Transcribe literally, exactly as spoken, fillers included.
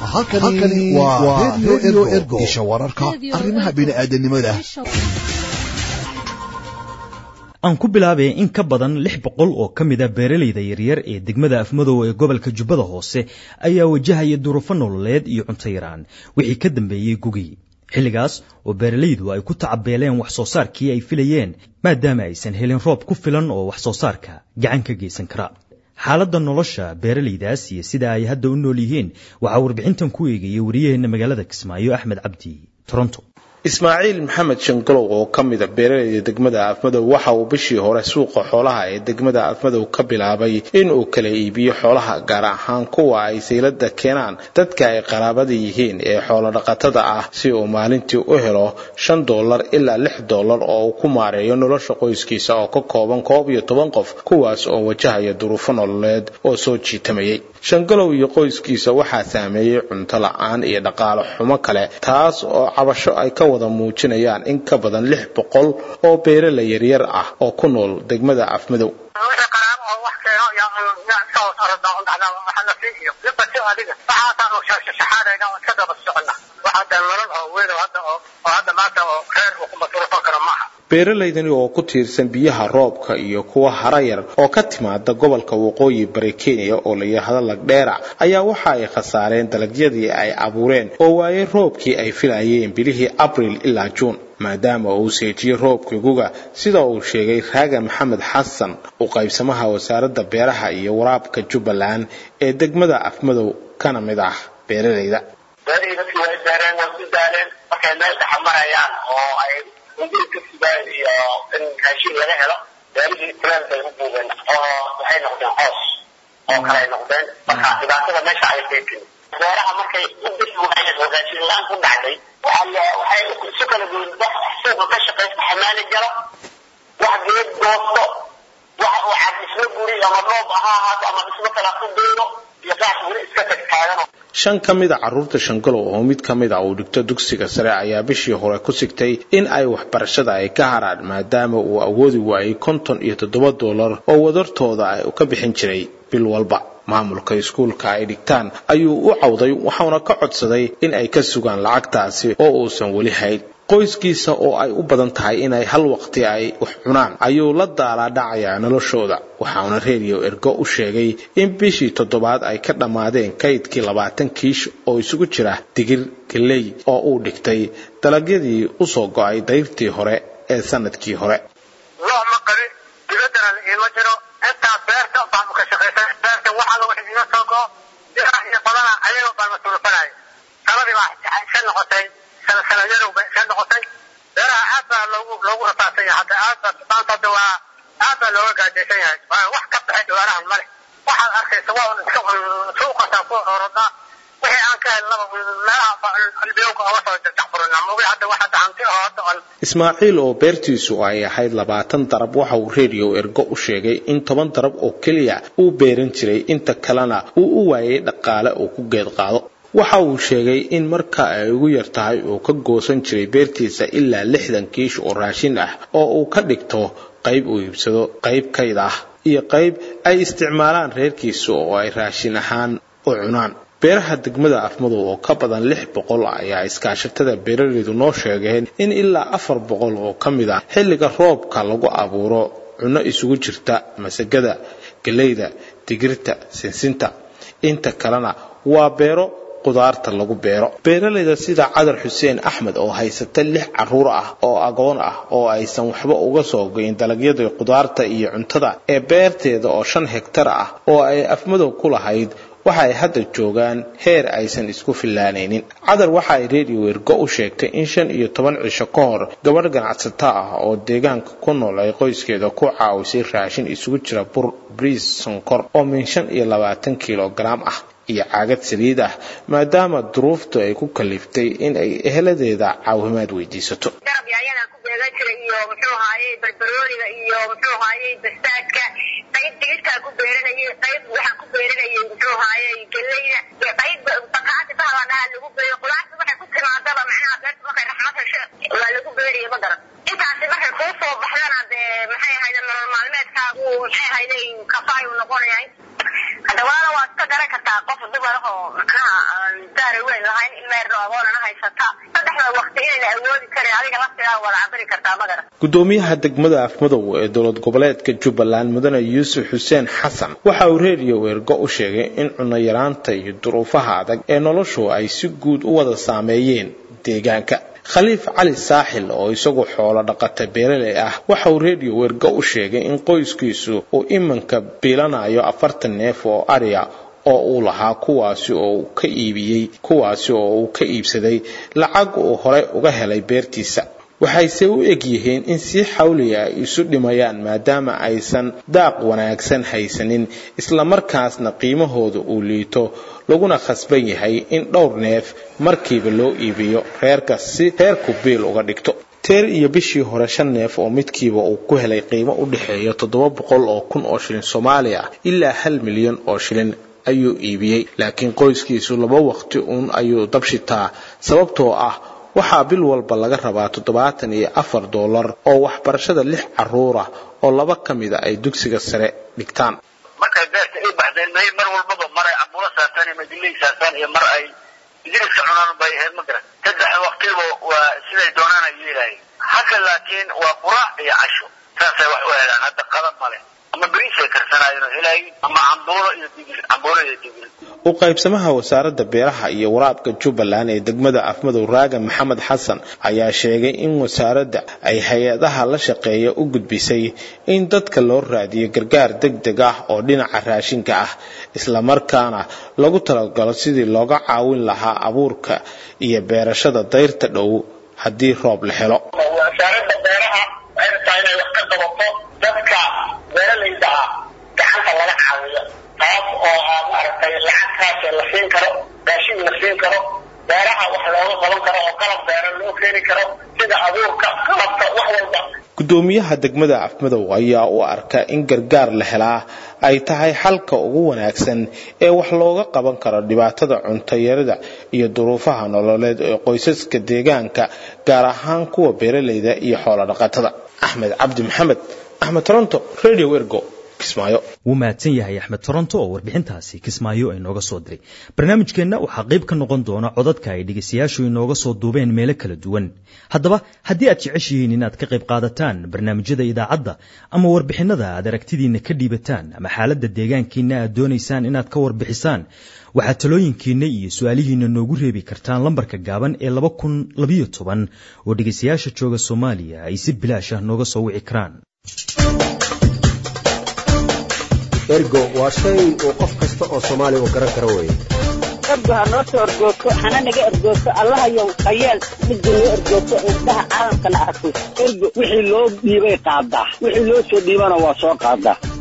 halkani waa Radio Ergo isha wararka arrimaha bini'aadanimada aan ku bilaabay in ka badan lix boqol oo kamid ah beeralayda yaryar ee degmada Afmadow ee gobolka Jubbada Hoose ayaa wajahaya duruufo nololeed iyo cunto yaraan wixii ka dambeeyay gugii xilligaas oo beeralaydu ay ku tacabeeleen wax soo saarkii ay filayeen maadaama aysan helin roob ku filan oo wax soo saarka gacan ka geysan kara xaaladda nolosha beeralaydaas iyo sida ay hadda u nool yihiin waxa warbixintan ku eegayay wariyaheena magaalada Kismaayo Axmed Cabdi Toronto Ismaaciil Maxamed Shangalow oo kamid ah beeralayda degmada Afmadow waxa uu bishii hore suuqa xoolaha ee degmada Afmadow ka bilaabay in uu kala iibiyo xoolaha gaar ahaan kuwa ay saylada keenaan dadka ay qaraabada yihiin ee xoolo dhaqatada ah si uu maalintii u helo shan dollar ilaa lix dollar oo uu ku maareeyo nolosha qoyskiisa oo ka kooban koob iyo toban qof kuwaas oo wajahaya duruufo nololeed oo soo jiitamayay Shangalow iyo qoyskiisa waxa saameeyay cunto la'aan iyo dhaqaale xumo kale taas oo cabasho ay ka wada muujinayaan in ka badan lix boqol oo beeralay yaryar ah oo ku nool degmada Afmadow beeralaydani oo ku tiirsan biyaha roobka iyo kuwa harayar oo ka timaada gobolka waqooyi bari Kenya oo la yiraahdo Lagdheera ayaa waxa ay khasaareen dalagyadii ay abuureen oo waayay roobkii ay filayeen bilihii April ilaa June maadaama uu seejiyay roobkii guga sida uu sheegay Raaga Maxamed Xasan oo qaybsamaha wasaaradda beeraha iyo waraabka Jubbaland ee degmada Afmadow kana mid ah beeralayda beeralayda way beereen way ku daaleen markay meel dhaxmarayaan oo ay iyo in kaashin laga helo beerihii plan bay u buugaan oo waxay noqdeen hoos oo kale noqdeen marka dhibaatada meesha ay teekin beeraha markay u bisbuucayeen oo kaashin laan ku dhacday waxa waxay si kala duwan suuqa ka shaqeysta xamaali jaro wax geed goosto wax uu cabismo guri ama roob ahaa ama isma kala ku deeyo iyo qax guri iska tagtaagano shan kamid ah carruurta Shangalow oo mid kamid ah uu dhigto dugsiga sare ayaa bishii hore ku sigtay in ay waxbarashada ay ka haraan maadaama uu awoodi waayay konton iyo toddoba dollar oo wadartooda ay ka bixin jiray bil walba maamulka iskuulka ay dhigtaan ayuu u cawday waxaana ka codsaday in ay ka sugaan lacagtaasi oo uusan wali hayn qoyskiisa oo ay u badan tahay in ay hal waqti ay wax cunaan ayuu la daala dhacaya noloshooda waxaana Radio Ergo u sheegay in bishii toddobaad ay ka dhamaadeen kaydkii labaatan kiish oo isugu jira digir galey oo uu dhigtay dalagyadii u soo go'ay dayrtii hore ee sanadkii hore waa ma qari dibadana ima jiro inta beerta baan ka shaqeynaa beerta waxa wax iga soo go iyo badana ayagoo baan masuulfanay sababta waxa ay noqotay sanadiyadu bay noqotay beeraha aad baa loogu loogu rafaasay hadda aad baa maanta waa aad baa looga gaajaysan yahay wax ka baxay beeraha male waxa arkaysa waa suuqa ku orada wixii aan ka helno meelaha albiyowga oo soo taxburna ma wixii hadda waxa taanti oo hadda Ismaaciil oo beertiisu ay ahayd labaatan darab waxa uu Radio Ergo u sheegay in toban darab oo kaliya uu beeran jiray inta kalena uu u waayay dhaqaale oo ku geed qaado waxa uu sheegay in marka ay ugu yartahay uu ka goosan jiray beertiisa ilaa lixdan kiish oo raashin ah oo uu ka dhigto qayb uu iibsado qayb kayd ah iyo qayb ay isticmaalaan reerkiisa oo ay raashin ahaan u cunaan beeraha degmada Afmadow oo ka badan lix boqol ayaa iskaashatada beeralaydu noo sheegeen in ilaa afar boqol oo kamid ah xilliga roobka lagu abuuro cunno isugu jirta masagada galeyda digirta sinsinta inta kalena waa beero qudaarta lagu beero beeralayda sida Cadar Xuseen Axmed oo haysata lix carruur ah oo agoon ah oo aysan waxba uga soo goyn dalagyada qudaarta iyo cuntada ee beerteeda oo shan hektar ah oo ay Afmadow ku lahayd waxa ay hadda joogaan heer aysan isku filaanaynin Cadar waxa ay Radio Ergo u sheegtay in shan iyo toban cisho ka hor gabadh ganacsato ah oo deegaanka ku nool ay qoyskeeda ku caawisay raashin isugu jira bur bariis sonkor oo min shan iyo labaatan kilogram ah iyo caagad saliid ah maadaama duruuftu ay ku kaliftay in ay eheladeeda caawimaad weydiisato ayana ku beegan jiray iyo muxuu haayay barbarooniga iyo muxuu haayay bastaadka qayb digirta ku beeranayay qayb waxa ku beeranayay muxuu haayay galeyda qayb baqaad baa lagu beeray quraacda waxa ku timaadaba macnaha beerta waxay raxmad hesho waa lagu beeray ma garan intaas markay ku soo baxdana maxay ahayd nolol maalmeedka uu maxay ahayd kafaayo noqonayay هذا وانا واتقدر كتاقف دبره كنا داري dheer oona haysata saddexda waqti inay awoodi kareen adiga laftiga wada cabiri kartaa magara gudoomiyaha degmada Afmadow ee dowlad goboleedka Jubbaland mudane Yuusuf Xuseen Xasan waxa uu Radio Ergo u sheegay in cunno yaraanta iyo duruufaha adag ee noloshu ay si guud u wada saameeyeen deegaanka Khaliif Cali Saaxil oo isagu xoolo dhaqata beeraley ah waxa uu Radio Ergo u sheegay in qoyskiisu uu imanka biilanayo afartan neef oo ariya oo uu lahaa kuwaasi oo uu ka iibiyay kuwaasi oo uu ka iibsaday lacag uu hore uga helay beertiisa waxayse u egyihiin in si xawliya ay isu dhimayaan maadaama aysan daaq wanaagsan haysanin isla markaasna qiimahooda uu liito laguna khasban yahay in dhowr neef markiiba loo iibiyo reerka si reerku biil uga dhigto teer iyo bishii hore shan neef oo midkiiba uu ku helay qiimo u dhaxeeya toddoba boqol oo kun oo shilin Soomaali ah ilaa hal milyan oo shilin ayuu iibiyay laakiin qoyskiisu laba waqti uun ayuu dabshitaa sababtoo ah waxa bil walba laga rabaa toddobaatan iyo afar dollar oo waxbarashada lix caruur ah oo laba kamid ah ay dugsiga sare dhigtaan marka beerta ay baxdeen may mar walba maray ambula saartaan ma dilay saartaan iyo mar ay idriska cunaan bay heed ma garan saddex waqtiba waa siday doonaan ay yeelay haka laakiin waa quraac iyo casho taasay wax u helaan hadda qadan male ama bariis karsanayno ilaahay ama ambulo iyo digir ambulo iyo digir u qaybsamaha wasaaradda beeraha iyo waraabka Jubbaland ee degmada Afmadow Raaga Maxamed Xasan ayaa sheegay in wasaaradda ay hay'adaha la shaqeeya u gudbisay in dadka loo raadiyo gargaar degdeg ah oo dhinaca raashinka ah isla markaana lagu talagalo sidii looga caawin lahaa abuurka iyo beerashada dayrta dhow haddii roob la helo wasaaradda beeraha ay tahay wax ka qabato dadka beeralayda gacanta laga caawiyo taas oo maaragtay lacagtaas la siin karo raashin la siin karo beeraha wax looga qaban karo oo qalab beero loo keeni karo sida abuurka qalabka wax walba gudoomiyaha degmada Afmadow ayaa u arka in gargaar la helaa ay tahay xalka ugu wanaagsan ee wax looga qaban karo dhibaatada cunto yarida iyo duruufaha nololeed ee qoysaska deegaanka gaar ahaan kuwa beeraleyda iyo xoolo dhaqatada Axmed Cabdi Maxamed Axmed Toronto Radio Ergo Kismaayo wuu mahadsan yahay Axmed Toronto oo warbixintaasi Kismaayo ay nooga soo diray barnaamijkeena waxa qayb ka noqon doona codadka ay dhageystayaashu inooga soo duubeen meelo kala duwan haddaba haddii aad jeceshihiin inaad ka qayb qaadataan barnaamijyada idaacadda ama warbixinada aad aragtidiina ka dhiibataan ama xaaladda deegaankiina aad doonaysaan inaad ka warbixisaan waxaad talooyinkiina iyo su'aalihiina noogu reebi kartaan lambarka gaaban ee laba kun labiyo toban oo dhageystayaasha jooga Soomaaliya ay si bilaash ah nooga soo wici karaan ergo waa shay oo qof kasta oo Soomaali oo garan karo weeye ergo ha noo soo ergoto hana naga ergoto Allah ayow qayeel mid loo ergoto indhaha caalamka la arko ergo wixii loo dhiibay qaadaa wixii loo soo dhiibana waa soo qaadaa